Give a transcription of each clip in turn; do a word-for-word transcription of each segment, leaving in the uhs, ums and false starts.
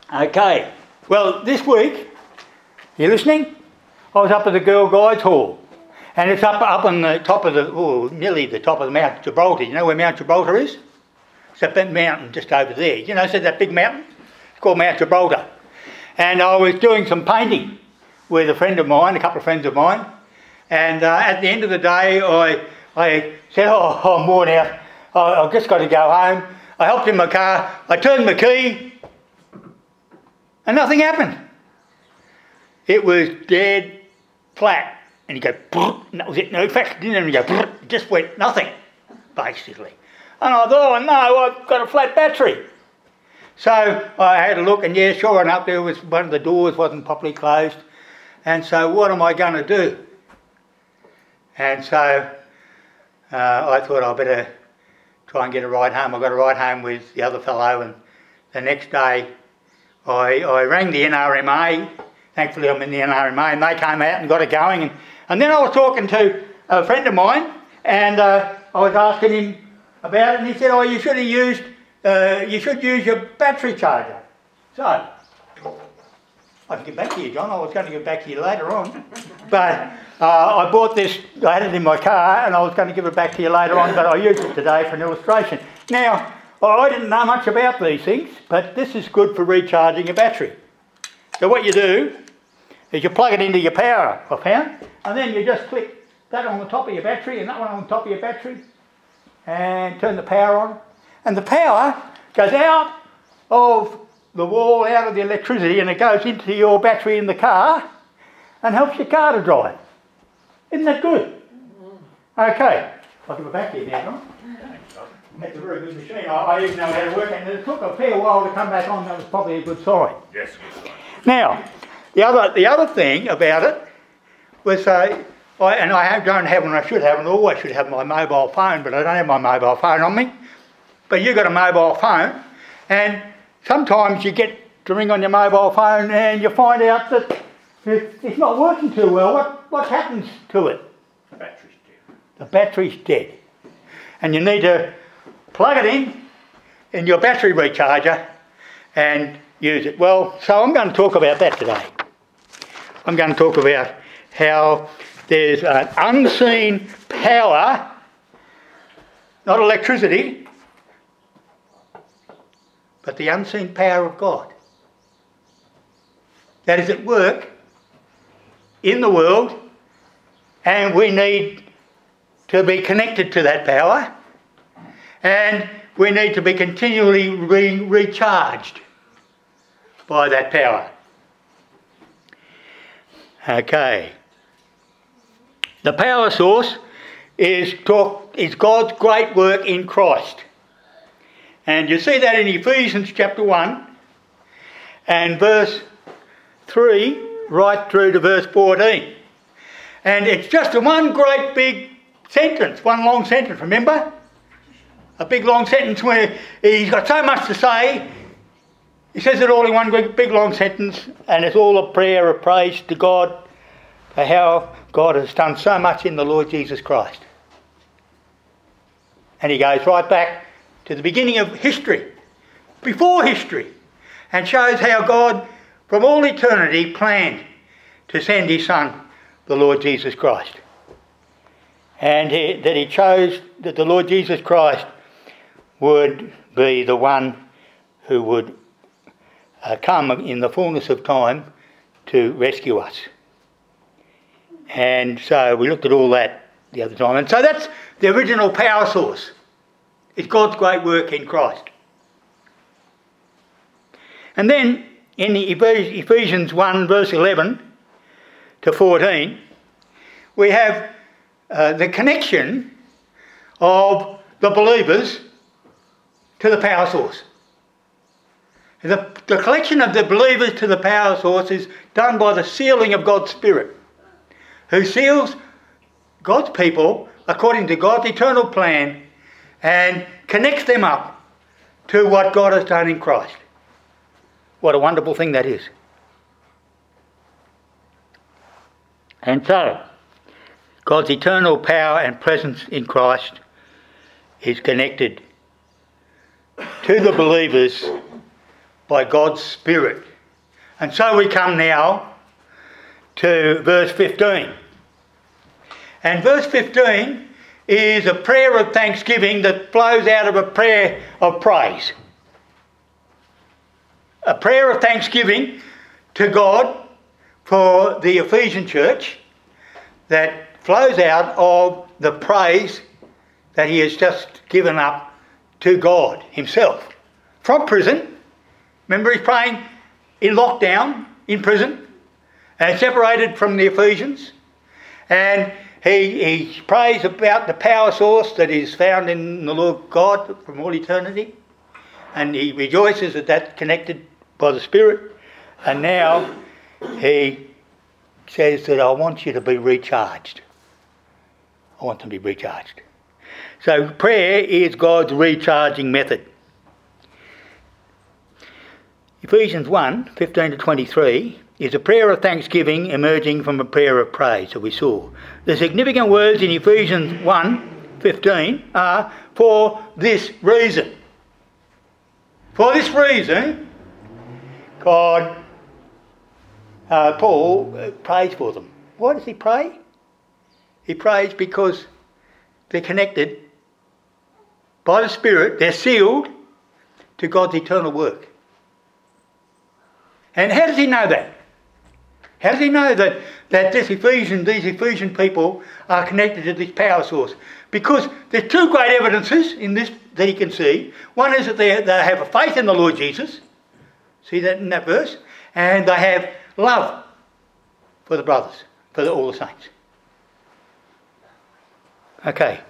Okay, well, this week, you listening? I was up at the Girl Guides Hall, and it's up up on the top of the, oh, nearly the top of the Mount Gibraltar. You know where Mount Gibraltar is? It's that big mountain just over there. You know, so that big mountain? It's called Mount Gibraltar. And I was doing some painting with a friend of mine, a couple of friends of mine, and uh, at the end of the day, I I said, oh, I'm worn out. I, I've just got to go home. I hopped in my car, I turned my key, and nothing happened. It was dead flat. And you go, and that was it. No, in fact, it didn't even go, it just went nothing, basically. And I thought, oh no, I've got a flat battery. So I had a look, and yeah, sure enough, there was one of the doors wasn't properly closed. And so what am I going to do? And so uh, I thought I'd better try and get a ride home. I got a ride home with the other fellow, and the next day I, I rang the N R M A. Thankfully I'm in the N R M A, and they came out and got it going. And, and then I was talking to a friend of mine, and uh, I was asking him about it, and he said, oh, you should have used, uh, you should use your battery charger. So, I can get back to you, John. I was going to get back to you later on. But uh, I bought this, I had it in my car, and I was going to give it back to you later on, but I used it today for an illustration. Now, I didn't know much about these things, but this is good for recharging a battery. So what you do is you plug it into your power, I found, and then you just click that on the top of your battery and that one on the top of your battery, and turn the power on. And the power goes out of the wall, out of the electricity, and it goes into your battery in the car and helps your car to drive. Isn't that good? Okay, I'll give it back to you now, John. That's a very good machine. I, I didn't know how to work it, and it took a fair while to come back on. That was probably a good sign. Yes, good sign. Now, the other the other thing about it was, uh, I, and I have, don't have, and I should have, and always should have my mobile phone, but I don't have my mobile phone on me. But you've got a mobile phone, and sometimes you get to ring on your mobile phone and you find out that it, it's not working too well. What what happens to it? The battery's dead. The battery's dead. And you need to plug it in, in your battery recharger, and use it. Well, so I'm going to talk about that today. I'm going to talk about how there's an unseen power, not electricity, but the unseen power of God that is at work in the world, and we need to be connected to that power, and we need to be continually re- recharged by that power. Okay. The power source is talk, is God's great work in Christ. And you see that in Ephesians chapter one and verse three right through to verse fourteen. And it's just a one great big sentence, one long sentence, remember? A big long sentence where he's got so much to say. He says it all in one big long sentence, and it's all a prayer of praise to God for how God has done so much in the Lord Jesus Christ. And he goes right back to the beginning of history, before history, and shows how God from all eternity planned to send his Son, the Lord Jesus Christ. And he, that he chose that the Lord Jesus Christ would be the one who would uh, come in the fullness of time to rescue us. And so we looked at all that the other time. And so that's the original power source. It's God's great work in Christ. And then in the Ephesians one verse eleven to fourteen, we have uh, the connection of the believers to the power source. The, the collection of the believers to the power source is done by the sealing of God's Spirit, who seals God's people according to God's eternal plan and connects them up to what God has done in Christ. What a wonderful thing that is. And so, God's eternal power and presence in Christ is connected to the believers by God's Spirit. And so we come now to verse fifteen. And verse fifteen is a prayer of thanksgiving that flows out of a prayer of praise. A prayer of thanksgiving to God for the Ephesian church that flows out of the praise that he has just given up to God himself. From prison, remember he's praying in lockdown, in prison, and separated from the Ephesians. And he, he prays about the power source that is found in the Lord God from all eternity. And he rejoices that that's connected by the Spirit. And now he says that I want you to be recharged. I want them to be recharged. So prayer is God's recharging method. Ephesians one, fifteen to twenty-three is a prayer of thanksgiving emerging from a prayer of praise that we saw. The significant words in Ephesians one, fifteen are for this reason. For this reason, God, uh, Paul uh, prays for them. Why does he pray? He prays because they're connected by the Spirit, they're sealed to God's eternal work. And how does he know that? How does he know that, that this Ephesian, these Ephesian people are connected to this power source? Because there's two great evidences in this that he can see. One is that they, they have a faith in the Lord Jesus. See that in that verse? And they have love for the brothers, for the, all the saints. Okay.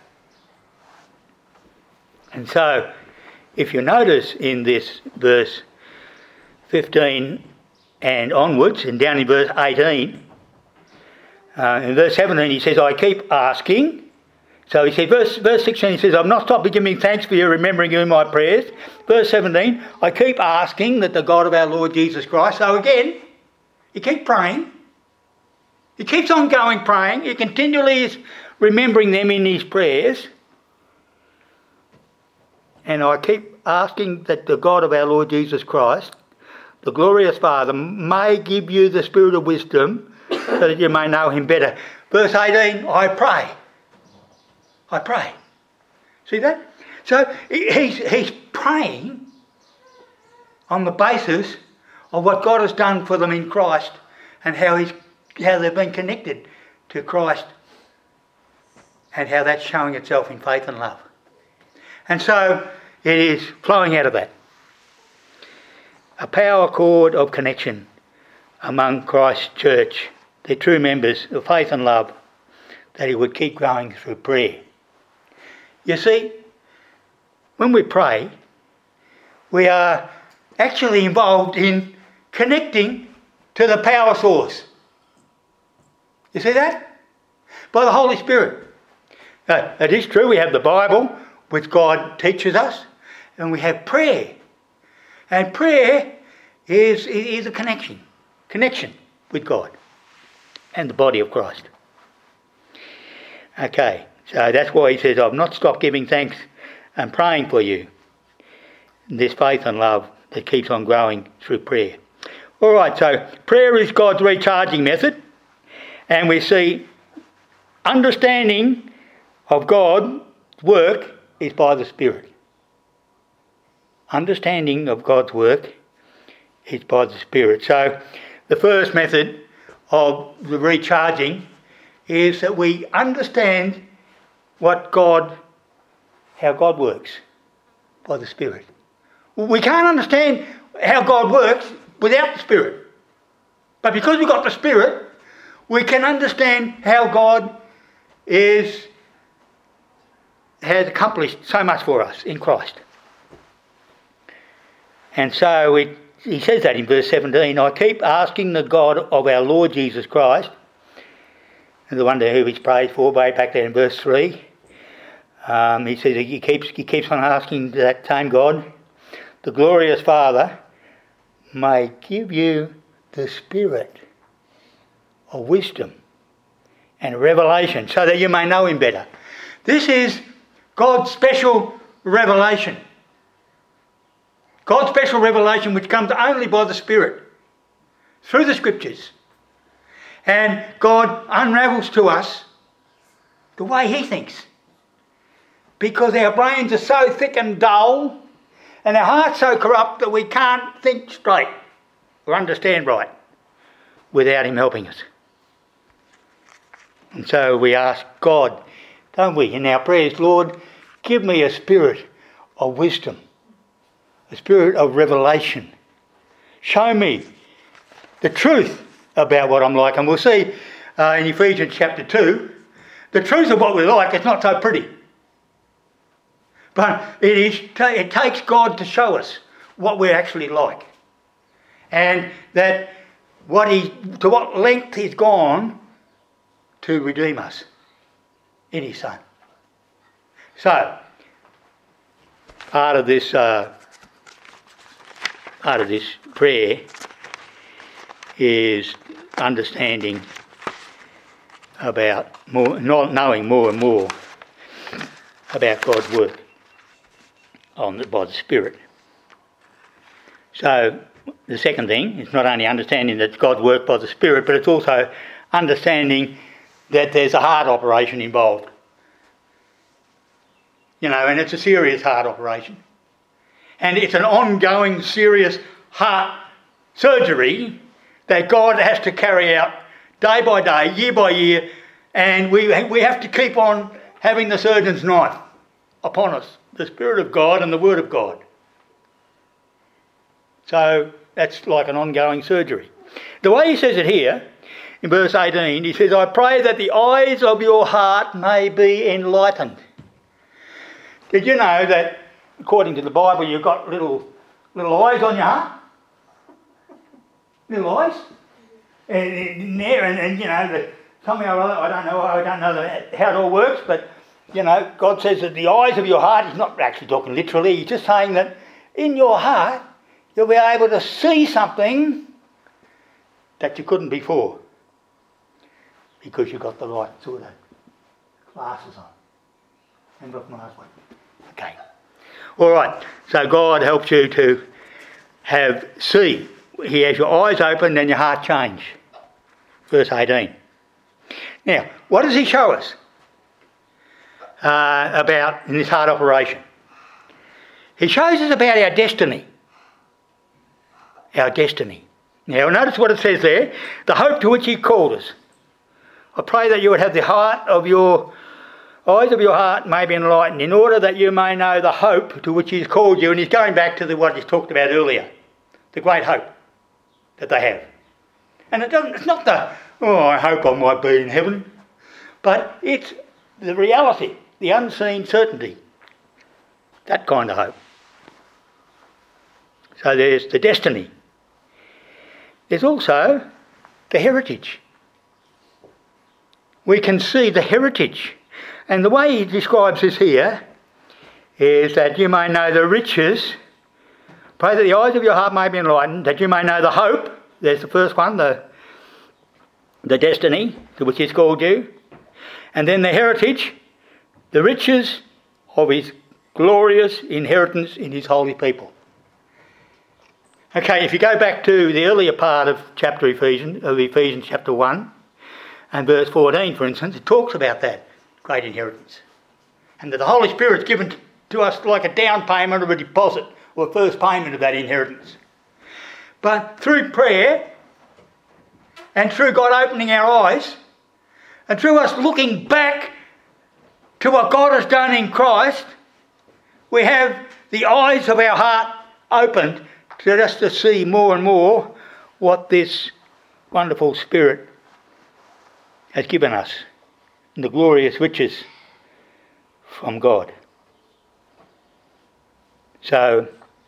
And so, if you notice in this verse fifteen and onwards, and down in verse eighteen, uh, in verse seventeen he says, I keep asking. So he says, verse, verse sixteen he says, I've not stopped giving thanks for you, remembering you in my prayers. Verse seventeen, I keep asking that the God of our Lord Jesus Christ. So again, he keeps praying. He keeps on going praying. He continually is remembering them in his prayers. And I keep asking that the God of our Lord Jesus Christ, the glorious Father, may give you the spirit of wisdom so that you may know him better. Verse eighteen, I pray. I pray. See that? So he's, he's praying on the basis of what God has done for them in Christ and how he's how they've been connected to Christ and how that's showing itself in faith and love. And so it is flowing out of that. A power cord of connection among Christ's church, the true members of faith and love, that he would keep growing through prayer. You see, when we pray, we are actually involved in connecting to the power source. You see that? By the Holy Spirit. Uh, it is true, we have the Bible, which God teaches us, and we have prayer. And prayer is, is a connection, connection with God and the body of Christ. Okay, so that's why he says, I've not stopped giving thanks and praying for you. This faith and love that keeps on growing through prayer. All right, so prayer is God's recharging method, and we see understanding of God's work is by the Spirit. Understanding of God's work is by the Spirit. So the first method of the recharging is that we understand what God, how God works by the Spirit. We can't understand how God works without the Spirit. But because we've got the Spirit, we can understand how God is has accomplished so much for us in Christ. And so it, he says that in verse seventeen, I keep asking the God of our Lord Jesus Christ, and the one who he's prayed for way back there in verse three, um, he says he keeps, he keeps on asking that same God, the glorious Father, may give you the spirit of wisdom and revelation so that you may know him better. This is God's special revelation. God's special revelation which comes only by the Spirit, through the Scriptures. And God unravels to us the way He thinks. Because our brains are so thick and dull, and our heart's so corrupt that we can't think straight or understand right without Him helping us. And so we ask God, don't we, in our prayers, Lord, give me a spirit of wisdom, a spirit of revelation. Show me the truth about what I'm like. And we'll see uh, in Ephesians chapter two, the truth of what we're like is not so pretty. But it is. It takes God to show us what we're actually like. And that what he, to what length He's gone to redeem us in His Son. So, part of this, uh, part of this prayer is understanding about more, not knowing more and more about God's work on the, by the Spirit. So, the second thing is not only understanding that God's work by the Spirit, but it's also understanding that there's a heart operation involved. You know, and it's a serious heart operation. And it's an ongoing, serious heart surgery that God has to carry out day by day, year by year, and we we have to keep on having the surgeon's knife upon us, the Spirit of God and the Word of God. So that's like an ongoing surgery. The way he says it here, in verse eighteen, he says, I pray that the eyes of your heart may be enlightened. Did you know that, according to the Bible, you've got little little eyes on your heart? Little eyes? And, and there, and, and you know, the, somehow or other, I don't know, I don't know the, how it all works, but, you know, God says that the eyes of your heart, He's not actually talking literally, He's just saying that in your heart, you'll be able to see something that you couldn't before. Because you've got the right sort of glasses on. Remember from last week? Okay. All right. So God helps you to have see. He has your eyes open and your heart change. Verse eighteen. Now, what does He show us uh, about in this heart operation? He shows us about our destiny. Our destiny. Now, notice what it says there. The hope to which He called us. I pray that you would have the heart of your eyes of your heart may be enlightened, in order that you may know the hope to which He's called you. And He's going back to the, what He's talked about earlier, the great hope that they have. And it doesn't, it's not the, oh, I hope I might be in heaven, but it's the reality, the unseen certainty, that kind of hope. So there's the destiny. There's also the heritage. We can see the heritage. And the way he describes this here is that you may know the riches. Pray that the eyes of your heart may be enlightened, that you may know the hope. There's the first one, the, the destiny to which He's called you. And then the heritage, the riches of His glorious inheritance in His holy people. Okay, if you go back to the earlier part of chapter Ephesians, of Ephesians chapter one, and verse fourteen, for instance, it talks about that great inheritance. And that the Holy Spirit's given to us like a down payment or a deposit or a first payment of that inheritance. But through prayer and through God opening our eyes and through us looking back to what God has done in Christ, we have the eyes of our heart opened to just to see more and more what this wonderful Spirit has given us and the glorious riches from God. So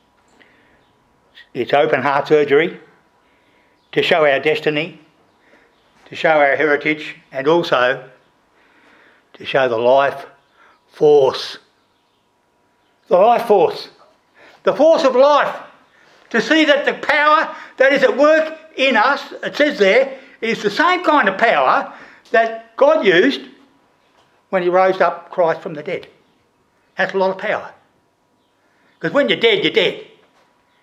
it's open heart surgery to show our destiny, to show our heritage, and also to show the life force. The life force. The force of life. To see that the power that is at work in us, it says there, is the same kind of power that God used when He rose up Christ from the dead. That's a lot of power. Because when you're dead, you're dead.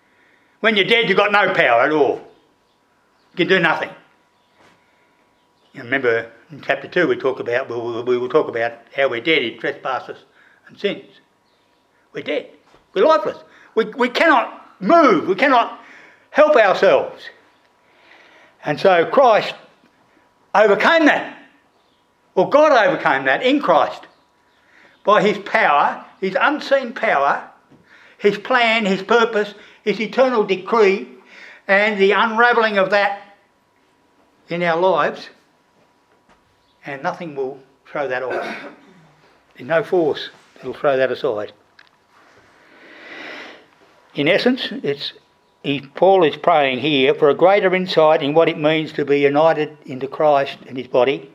When you're dead, you've got no power at all. You can do nothing. You remember in chapter two we talk about, we will, we will talk about how we're dead in trespasses and sins. We're dead. We're lifeless. We, we cannot move. We cannot help ourselves. And so Christ overcame that. Or God overcame that in Christ. By his power, his unseen power, his plan, his purpose, his eternal decree, and the unravelling of that in our lives, and nothing will throw that off. There's no force that will throw that aside. In essence, it's he, Paul is praying here for a greater insight in what it means to be united into Christ and his body,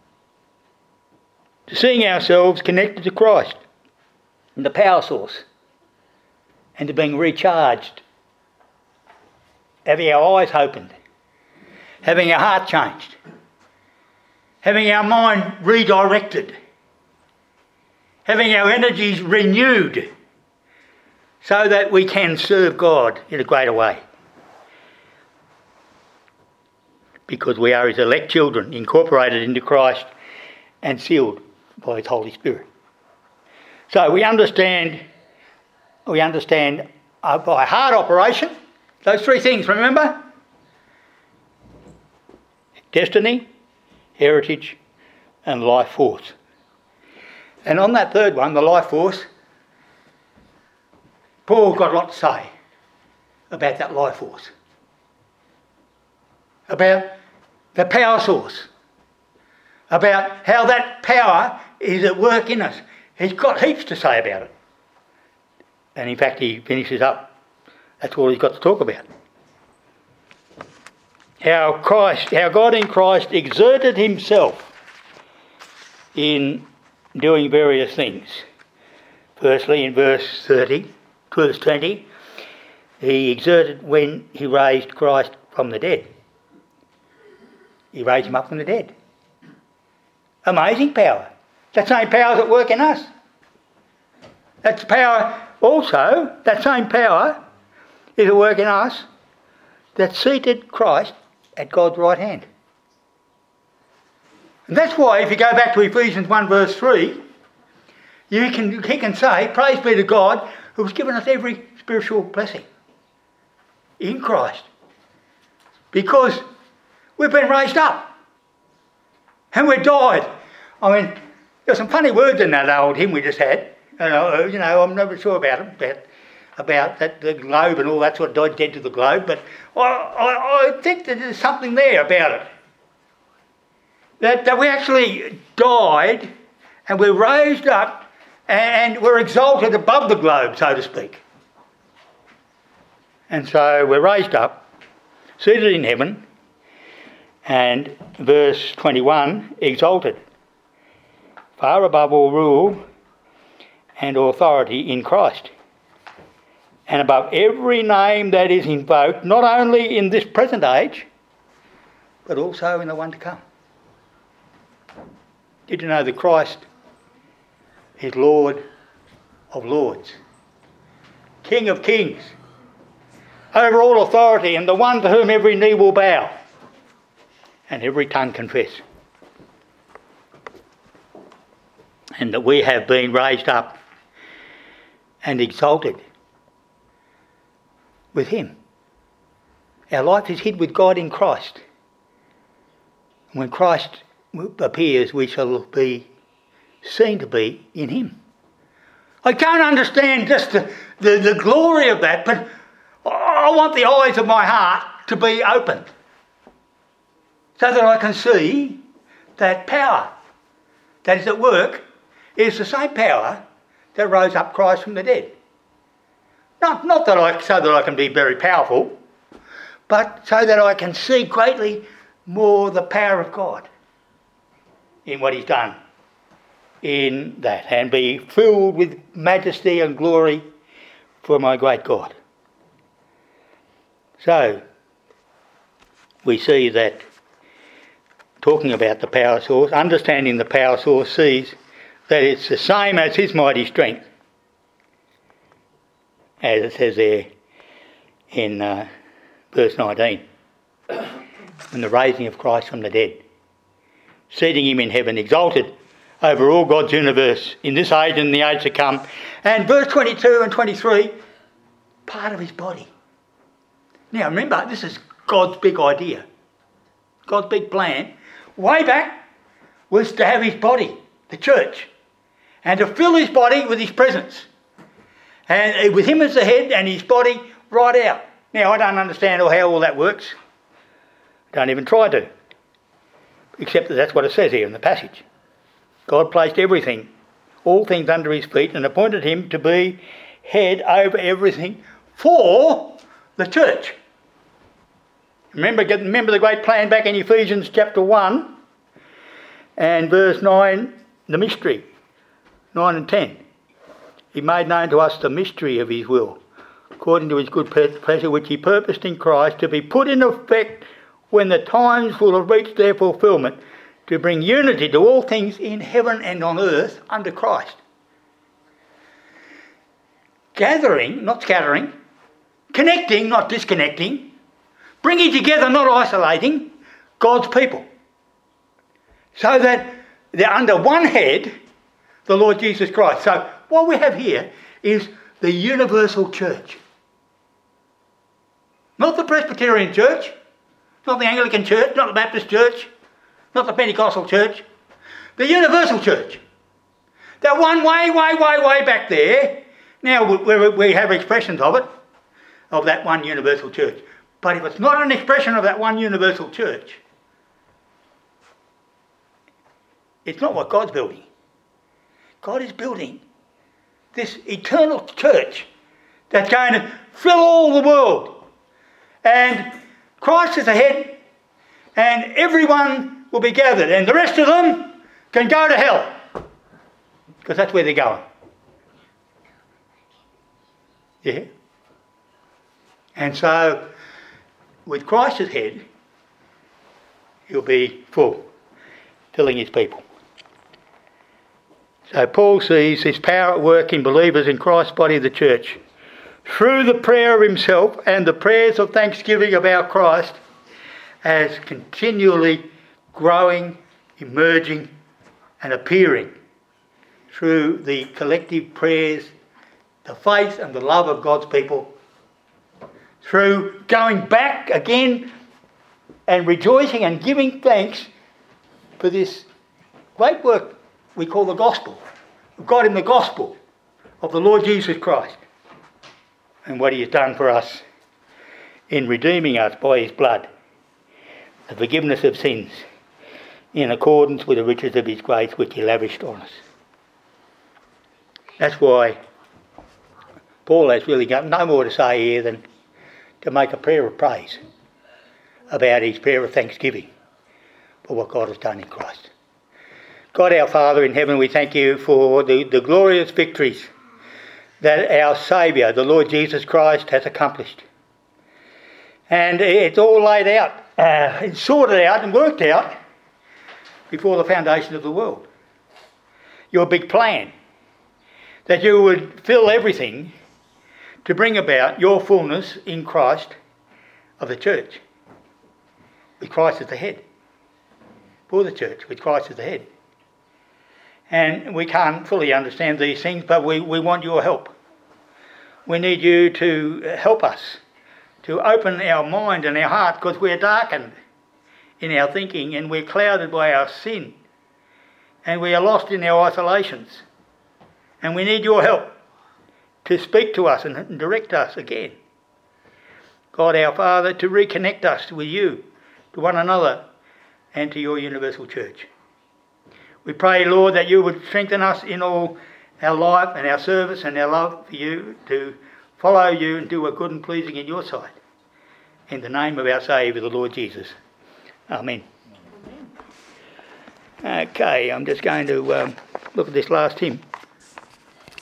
to seeing ourselves connected to Christ and the power source, and to being recharged, having our eyes opened, having our heart changed, having our mind redirected, having our energies renewed, so that we can serve God in a greater way. Because we are his elect children, incorporated into Christ and sealed by his Holy Spirit. So we understand, we understand uh, by heart operation, those three things, remember? Destiny, heritage, and life force. And on that third one, the life force, Paul's got a lot to say about that life force. About the power source. About how that power is at work in us. He's got heaps to say about it. And in fact, he finishes up. That's all he's got to talk about. How Christ, how God in Christ exerted himself in doing various things. Firstly, in verse thirty, verse twenty, he exerted when he raised Christ from the dead. He raised him up from the dead. Amazing power. That same power's at work in us. That's power also, that same power is at work in us that seated Christ at God's right hand. And that's why if you go back to Ephesians one verse three, you can, he can say, praise be to God who has given us every spiritual blessing in Christ. Because we've been raised up and we've died. I mean, there's some funny words in that old hymn we just had. You know, you know I'm never sure about it, about, about that, the globe and all that sort of died dead to the globe, but I, I, I think that there's something there about it. That, that we actually died and we're raised up and we're exalted above the globe, so to speak. And so we're raised up, seated in heaven, and verse twenty-one, exalted, far above all rule and authority in Christ, and above every name that is invoked, not only in this present age, but also in the one to come. Did you know that Christ is Lord of lords, King of kings, over all authority, and the one to whom every knee will bow and every tongue confess? And that we have been raised up and exalted with him. Our life is hid with God in Christ. When Christ appears, we shall be seen to be in him. I can't understand just the, the, the glory of that, but I want the eyes of my heart to be opened so that I can see that power that is at work is the same power that rose up Christ from the dead. Not, not that I, so that I can be very powerful, but so that I can see greatly more the power of God in what he's done in that, and be filled with majesty and glory for my great God. So, we see that talking about the power source, understanding the power source, sees that it's the same as his mighty strength, as it says there, in uh, verse nineteen. And the raising of Christ from the dead, seating him in heaven, exalted over all God's universe in this age and the age to come. And verse twenty-two and twenty-three, part of his body. Now remember, this is God's big idea. God's big plan, way back, was to have his body, the church, and to fill his body with his presence. And with him as the head and his body right out. Now, I don't understand how all that works. Don't even try to. Except that that's what it says here in the passage. God placed everything, all things under his feet, and appointed him to be head over everything for the church. Remember, remember the great plan back in Ephesians chapter one and verse nine, the mystery, nine and ten. He made known to us the mystery of his will, according to his good pleasure, which he purposed in Christ to be put in effect when the times will have reached their fulfilment, to bring unity to all things in heaven and on earth under Christ. Gathering, not scattering, connecting, not disconnecting, bringing together, not isolating, God's people. So that they're under one head, the Lord Jesus Christ. So what we have here is the universal church. Not the Presbyterian church, not the Anglican church, not the Baptist church, not the Pentecostal church, the universal church. That one way, way, way, way back there. Now we, we have expressions of it, of that one universal church. But if it's not an expression of that one universal church, it's not what God's building. God is building this eternal church that's going to fill all the world. And Christ is the head, and everyone will be gathered, and the rest of them can go to hell, because that's where they're going. Yeah? And so, with Christ as head, he'll be full, filling his people. So Paul sees his power at work in believers in Christ's body, the church, through the prayer of himself and the prayers of thanksgiving about Christ, as continually growing, emerging and appearing through the collective prayers, the faith and the love of God's people, through going back again and rejoicing and giving thanks for this great work we call the gospel, of God in the gospel of the Lord Jesus Christ, and what he has done for us in redeeming us by his blood, the forgiveness of sins, in accordance with the riches of his grace which he lavished on us. That's why Paul has really got no more to say here than to make a prayer of praise about his prayer of thanksgiving for what God has done in Christ. God our Father in heaven, we thank you for the, the glorious victories that our Saviour, the Lord Jesus Christ, has accomplished. And it's all laid out, uh, it's sorted out and worked out before the foundation of the world. Your big plan, that you would fill everything to bring about your fullness in Christ of the church, with Christ as the head. For the church, with Christ as the head. And we can't fully understand these things, but we, we want your help. We need you to help us, to open our mind and our heart, because we're darkened in our thinking and we're clouded by our sin. And we are lost in our isolations. And we need your help to speak to us and direct us again. God our Father, to reconnect us with you, to one another, and to your universal church. We pray, Lord, that you would strengthen us in all our life and our service and our love for you, to follow you and do what good and pleasing in your sight. In the name of our Saviour, the Lord Jesus. Amen. Okay, I'm just going to um, look at this last hymn.